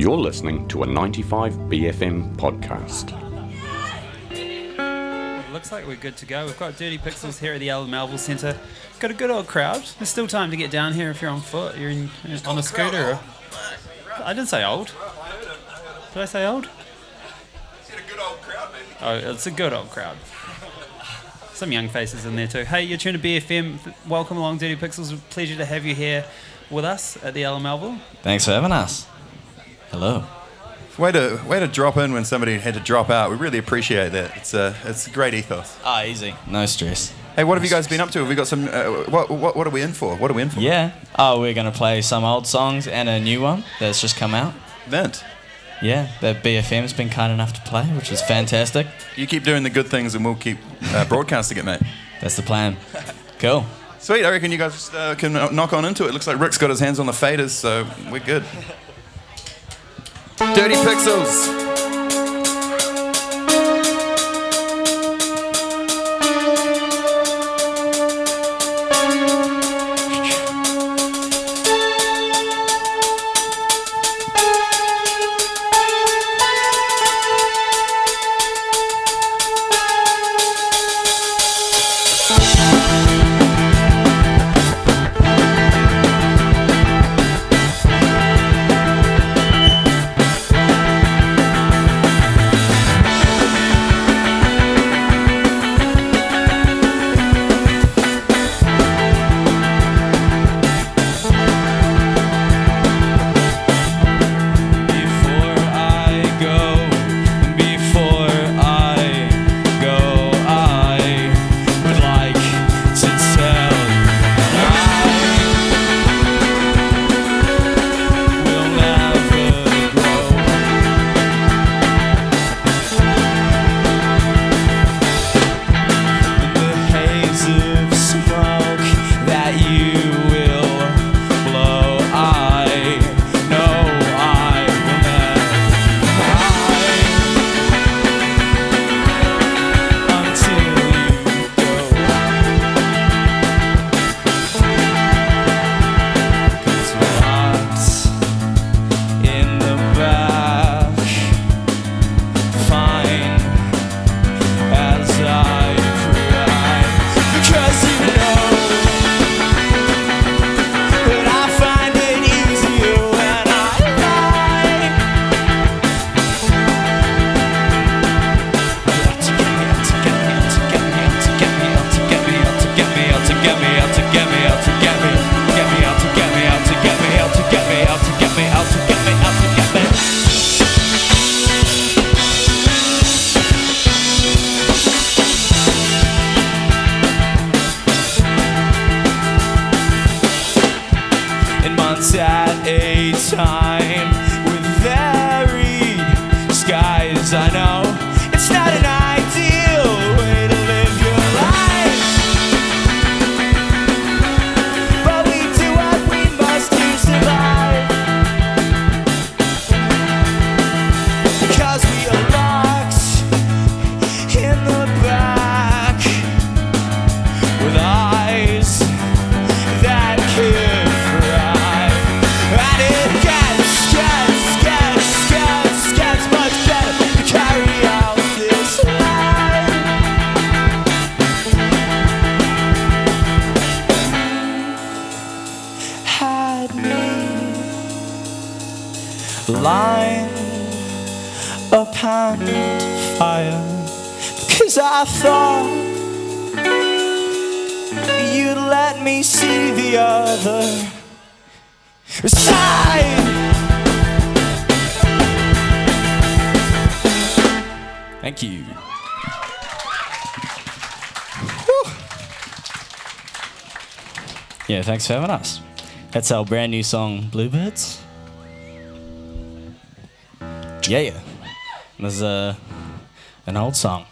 You're listening to a 95BFM podcast. Looks like we're good to go. We've got Dirty Pixels here at the Alan Melville Centre. Got a good old crowd. There's still time to get down here if you're on foot. You're on a scooter. I didn't say old. Did I say old? Said a good old crowd, maybe. Oh, it's a good old crowd. Some young faces in there too. Hey, you're tuned to BFM. Welcome along, Dirty Pixels. Pleasure to have you here with us at the Alan Melville. Thanks for having us. Hello. Way to drop in when somebody had to drop out. We really appreciate that. It's a great ethos. Easy. No stress. Hey, what have you guys been up to? Have we got some? What are we in for? What are we in for? Yeah. We're going to play some old songs and a new one that's just come out. Vint. Yeah, that BFM's been kind enough to play, which is fantastic. You keep doing the good things and we'll keep broadcasting it, mate. That's the plan. Cool. Sweet. I reckon you guys just can knock on into it. Looks like Rick's got his hands on the faders, so we're good. Dirty Pixels. Line upon fire, because I thought you'd let me see the other side. Thank you. Whew. Yeah, thanks for having us. That's our brand new song, Bluebirds. Yeah. There's an old song.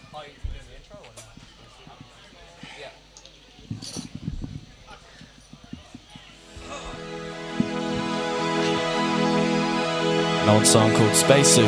An old song called Spacesuit.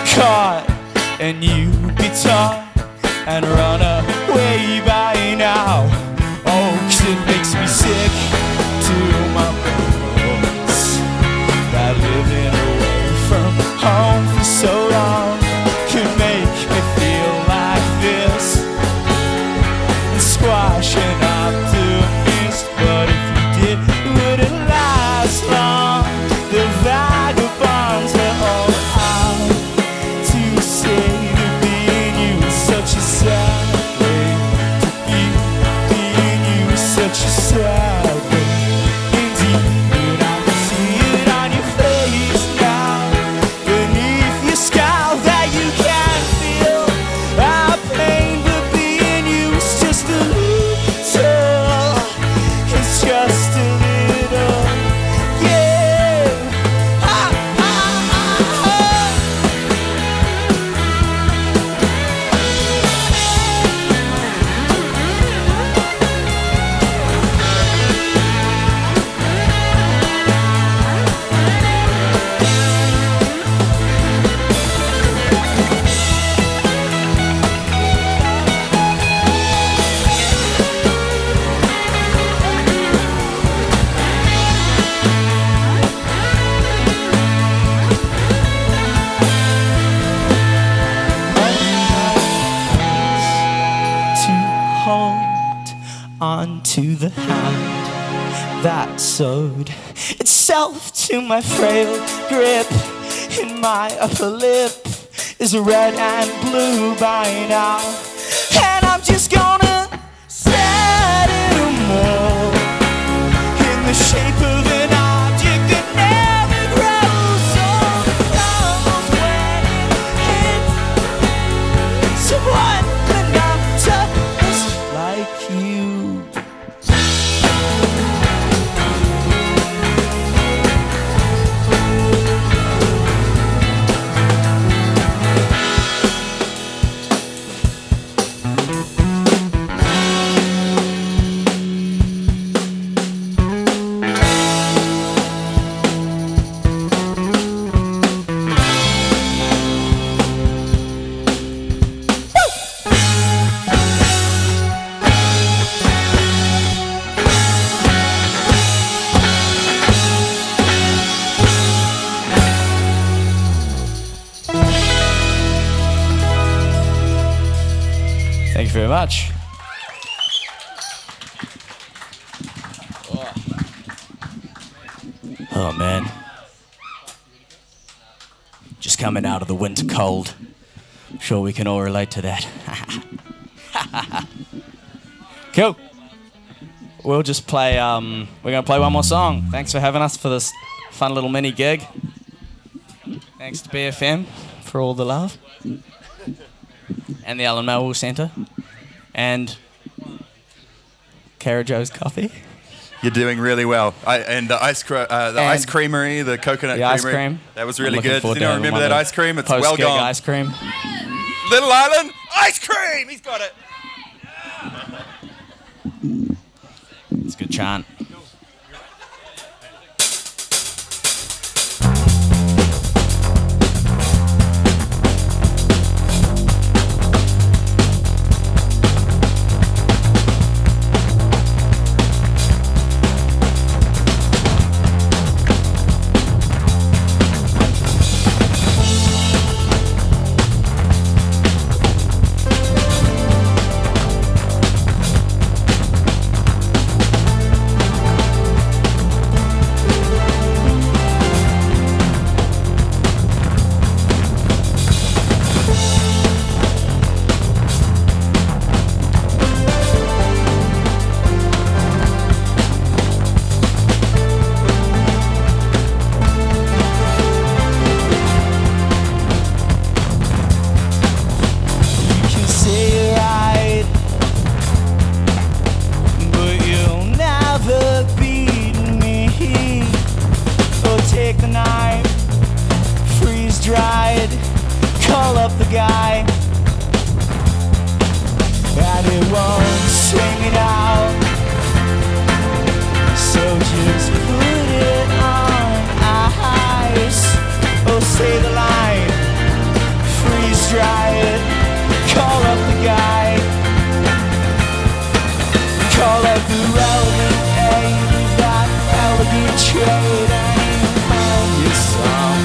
caught and you be taught and run away by now. Oh, 'cause it makes me sick to my bones that living away from home for so long could make me feel like this and squash an optimist. But if you did, it wouldn't last long. The vagabonds are all out to say that being you is such a sad way to be. Being you is such a sad way indeed. But I can see it on your face now, beneath your scowl, that you can feel our pain. But being you is just a little, it's just a little, yeah. To hold on to the hand that sewed itself to my frail grip, and my upper lip is red and blue by now, and I'm just gonna set it a mold in the shape of an object that never grows old. Almost when it hits someone monotonous like you. Thank you very much. Oh man. Just coming out of the winter cold. Sure we can all relate to that. Cool. We'll just play, we're gonna play one more song. Thanks for having us for this fun little mini gig. Thanks to BFM for all the love. And the Allen Melville Centre. And Carajo's Coffee. You're doing really well. And the ice creamery, the coconut the ice creamery. cream. That was I'm really looking good. forward Does to anyone remember having that one ice cream? It's post-gig well gone. ice cream. Little Island ice cream. He's got it. It's a good chant. guy, and it won't swing it out. So just put it on ice. Oh, say the line dry it. Call up the guy. Call up the relevant aid of that elegant trade, and find your song.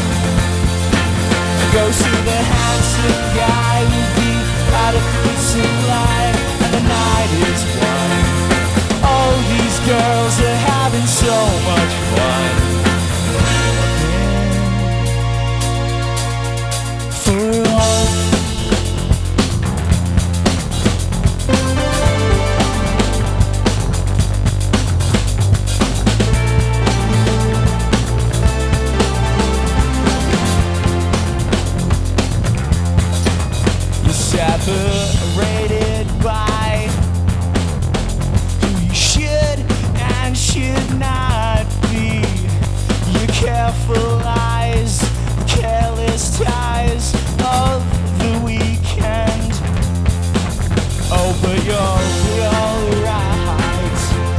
Go see the handsome guy with the adequate supply, and the night is won. All these girls are having so much fun. For all separated by who you should and should not be. Your careful eyes, careless ties of the weekend. Oh, but you're alright.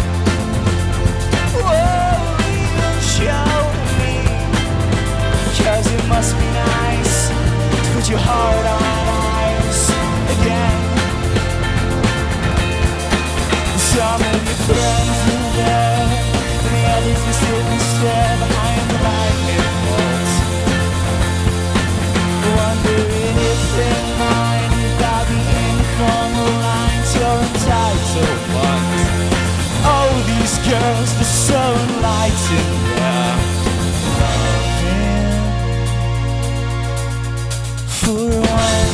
Whoa, you show me, 'cause it must be nice to put your heart on again. Some of your friends are there, and the others are sitting still behind the lightning bolts, wondering if they mind about the informal lines you're entitled ones. Oh, these girls, they're so enlightened, yeah. For one.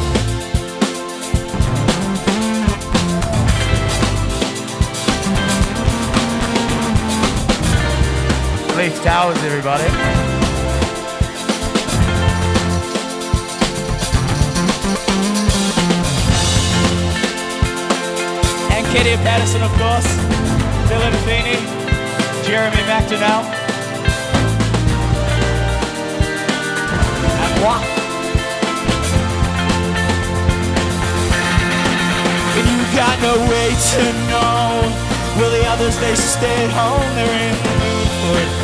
Leaf Towers, everybody. And Kitty Patterson, of course. Dylan Feeney, Jeremy McDonnell. And what? And you got no way to know. Will the others, they stay at home, they're in the mood for it.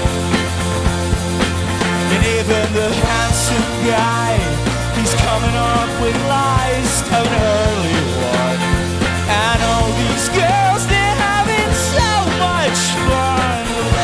And even the handsome guy, he's coming up with lies, having an early one. And all these girls, they're having so much fun.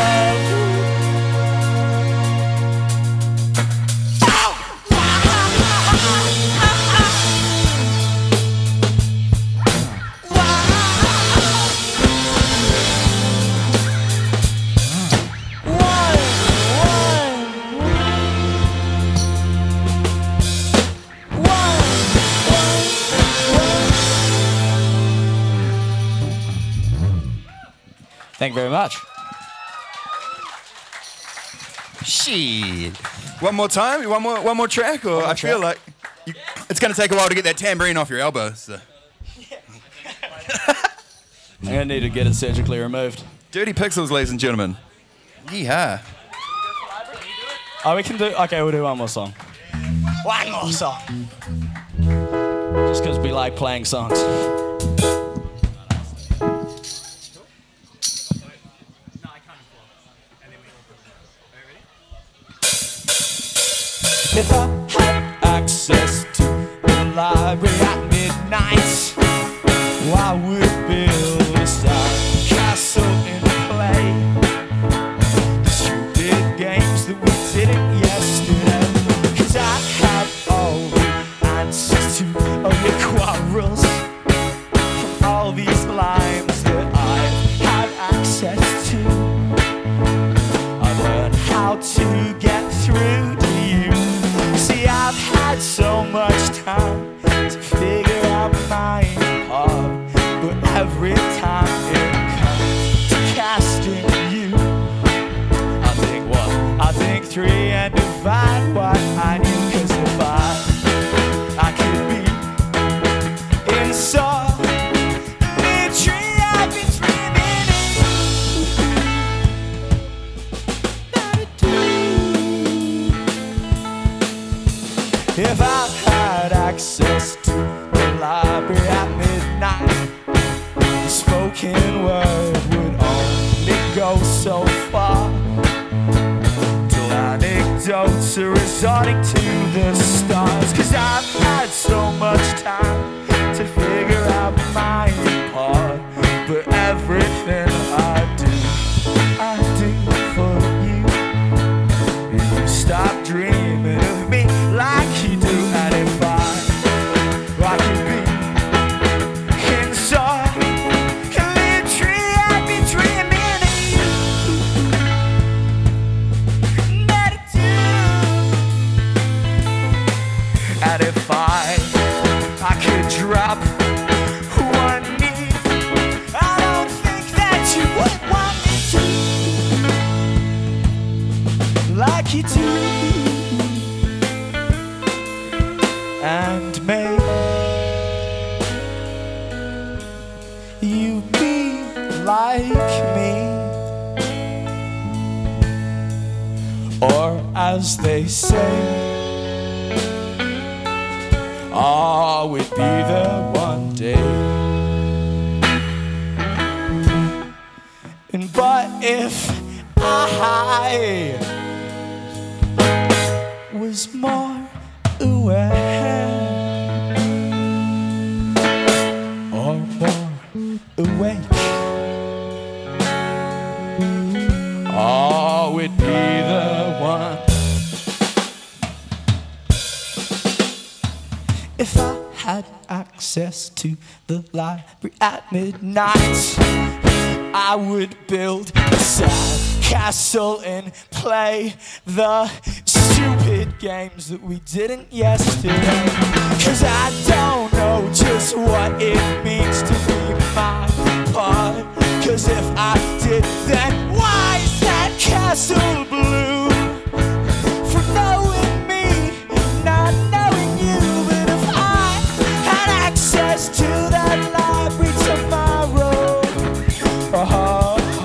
Thank you very much. Shit. One more time? One more track? Or more I feel track. like it's going to take a while to get that tambourine off your elbow. So. I'm going to need to get it surgically removed. Dirty Pixels, ladies and gentlemen. Yeehaw. Oh, we can do... Okay, we'll do one more song. One more song. Just because we like playing songs. If I had access to the library at midnight, I would build a side castle in clay. The stupid games that we didn't yesterday, 'cause I have all the answers to all your quarrels from all these lines that I've had access to. I learned how to get through to you. See, I've had so much time to figure out my part, but every time it comes to casting you, I think what? I think three and divide what I knew. 'Cause if I could be in solitary, I'd be dreaming if I had access to the library at midnight, the spoken word would only go so far, till anecdotes are resorting to the stars. 'Cause I've had so much time to figure out my part. But everything I do for you. And you stop dreaming of me like you do. And if I could be inside a little tree, I'd be dreaming of you. That I do. And if I could drop one knee, I don't think that you would want me to, like you do. And may you be like me, or as they say, I would be there one day. And but if I was more aware or more awake, I would be the one. If I had access to the library at midnight, I would build a sad castle and play the stupid games that we didn't yesterday. 'Cause I don't know just what it means to be my part. 'Cause if I did, then why is that castle blue? For knowing me, not knowing you. But if I had access to that library tomorrow, oh.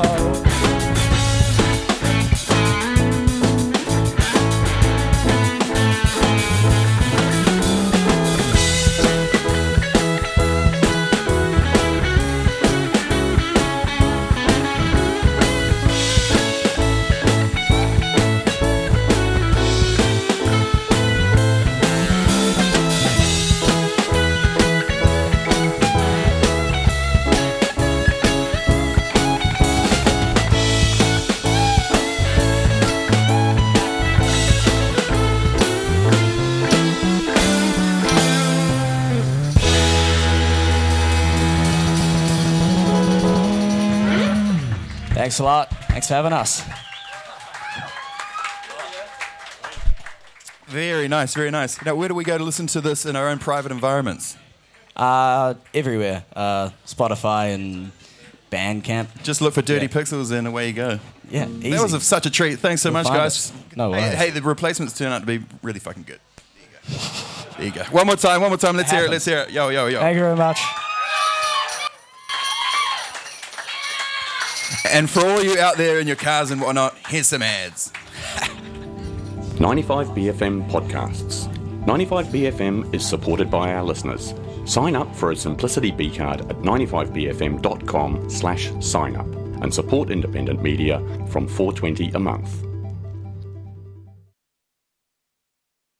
Thanks a lot. Thanks for having us. Very nice, very nice. Now, where do we go to listen to this in our own private environments? Everywhere. Spotify and Bandcamp. Just look for Dirty Pixels and away you go. Yeah, easy. That was such a treat. Thanks so much, find guys. us. No worries. Hey, the replacements turned out to be really fucking good. There you go. One more time. Let's hear it. Yo. Thank you very much. And for all you out there in your cars and whatnot, here's some ads. 95BFM podcasts. 95BFM is supported by our listeners. Sign up for a Simplicity B card at 95bfm.com/sign up and support independent media from $4.20 a month.